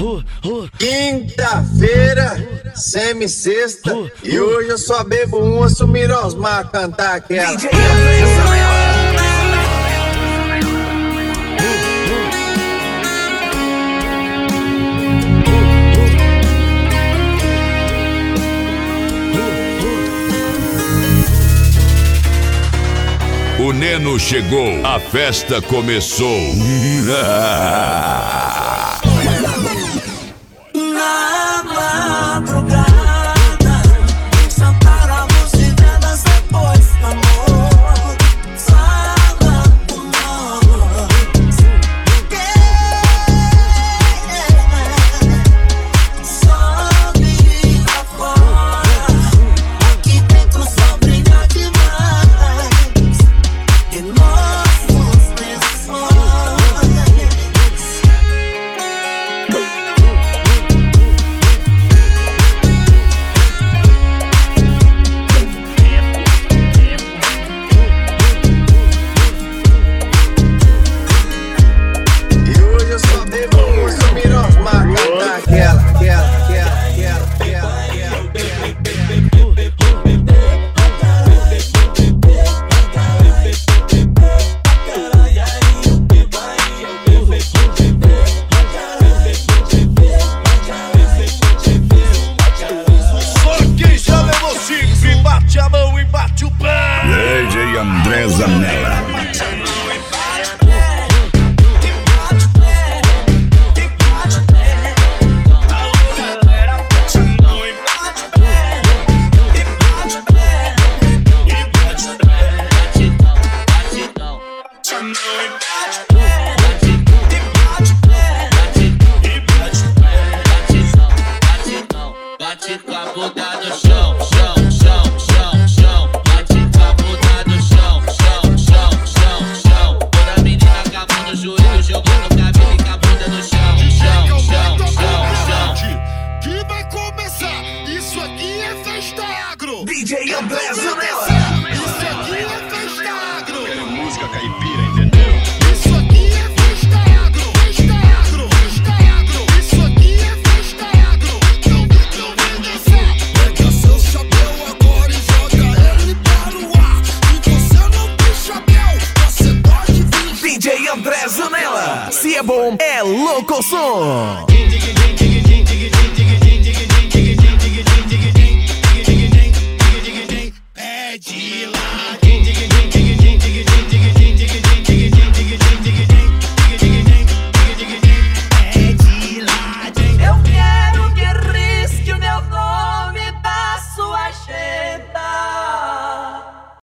Quinta-feira, semi-sexta, e hoje eu só bebo uma, sumir Osmar cantar aquela. O Neno chegou, a festa começou. Na madrugada, sentávamos e vendas depois do amor. Fala com nós, só brilha fora, aqui dentro só brilha demais. E nossos lençóis. E hoje eu só bebo uma, sumir Osmar cantar aquela. Só quem já levou chifre, bate a mão e bate o pé. DJ André Zanella. Bate com a bunda no chão, chão, chão, chão, chão. Bate com a bunda no chão, chão, chão, chão, chão. Toda menina com a mão no joelho, jogando o cabelo e com a bunda no chão, chão, chão, chão, chão. Que vai começar, isso aqui é festa agro. DJ André Zanella. Isso aqui é festa agro. É música caipira, entendeu? Isso aqui é festa agro. Festa agro, festa agro. Isso aqui é festa agro. Então vem dançar. Pega seu chapéu agora e joga ele para o ar. E você não tem chapéu, você pode vir. DJ André Zanella. Se é bom, é louco som.